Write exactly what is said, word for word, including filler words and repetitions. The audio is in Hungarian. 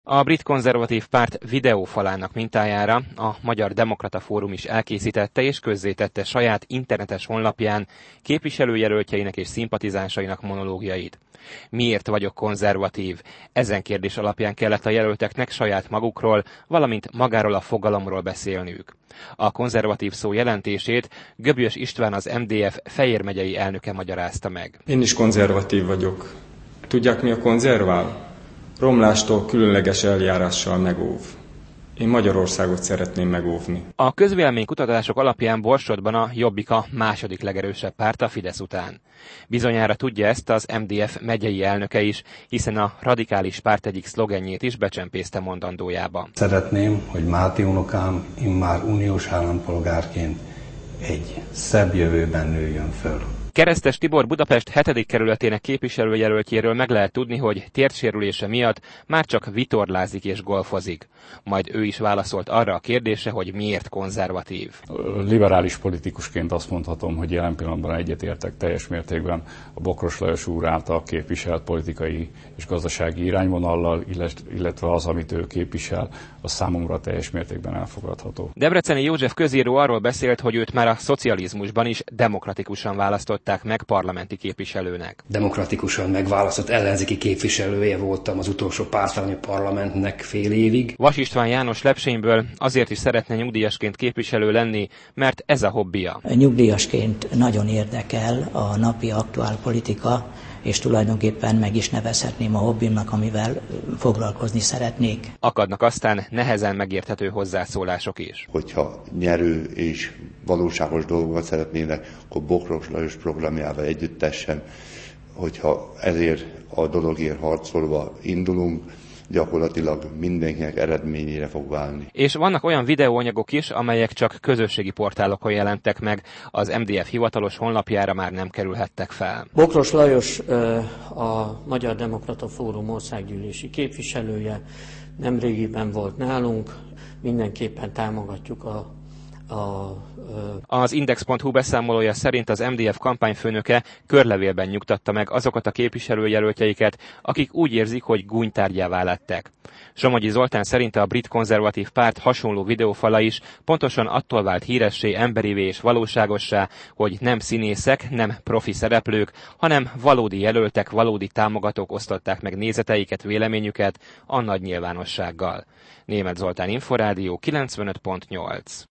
A brit konzervatív párt videófalának mintájára a Magyar Demokrata Fórum is elkészítette és közzétette saját internetes honlapján képviselőjelöltjeinek és szimpatizánsainak monológiait. Miért vagyok konzervatív? Ezen kérdés alapján kellett a jelölteknek saját magukról, valamint magáról a fogalomról beszélniük. A konzervatív szó jelentését Göbölyös István, az em dé ef Fejér megyei elnöke magyarázta meg. Én is konzervatív vagyok. Tudják, mi a konzervál? Romlástól különleges eljárással megóv. Én Magyarországot szeretném megóvni. A közvéleménykutatások alapján Borsodban a Jobbik a második legerősebb párt a Fidesz után. Bizonyára tudja ezt az em dé ef megyei elnöke is, hiszen a radikális párt egyik szlogenjét is becsempészte mondandójába. Szeretném, hogy Máté unokám immár uniós állampolgárként egy szebb jövőben nőjön föl. Keresztes Tibor Budapest hetedik kerületének képviselőjelöltjéről meg lehet tudni, hogy térdsérülése miatt már csak vitorlázik és golfozik. Majd ő is válaszolt arra a kérdésre, hogy miért konzervatív. Liberális politikusként azt mondhatom, hogy jelen pillanatban egyetértek teljes mértékben a Bokros Lajos úr által képviselt politikai és gazdasági irányvonallal, illetve az, amit ő képvisel, az számomra teljes mértékben elfogadható. Debreceni József közíró arról beszélt, hogy őt már a szocializmusban is demokratikusan választották meg parlamenti képviselőnek. Demokratikusan megválasztott ellenzéki képviselője voltam az utolsó pártállamú parlamentnek fél évig. Vas István János Lepsényből azért is szeretne nyugdíjasként képviselő lenni, mert ez a hobbija. Nyugdíjasként nagyon érdekel a napi aktuál politika, és tulajdonképpen meg is nevezhetném a hobbimnak, amivel foglalkozni szeretnék. Akadnak aztán nehezen megérthető hozzászólások is. Hogyha nyerő és valóságos dolgokat szeretnének, akkor Bokros Lajos programjával együttesen, hogyha ezért a dologért harcolva indulunk, gyakorlatilag mindenkinek eredményére fog válni. És vannak olyan videóanyagok is, amelyek csak közösségi portálokon jelentek meg, az em dé ef hivatalos honlapjára már nem kerülhettek fel. Bokros Lajos a Magyar Demokrata Fórum országgyűlési képviselője, nemrégiben volt nálunk, mindenképpen támogatjuk a A, az Index pont hu beszámolója szerint az em dé ef kampányfőnöke körlevélben nyugtatta meg azokat a képviselőjelöltjeiket, akik úgy érzik, hogy gúnytárgyává lettek. Somogyi Zoltán szerint a brit konzervatív párt hasonló videófala is pontosan attól vált híressé, emberivé és valóságossá, hogy nem színészek, nem profi szereplők, hanem valódi jelöltek, valódi támogatók osztották meg nézeteiket, véleményüket a nagy nyilvánossággal. Németh Zoltán, Inforádió kilencvenöt pont nyolc.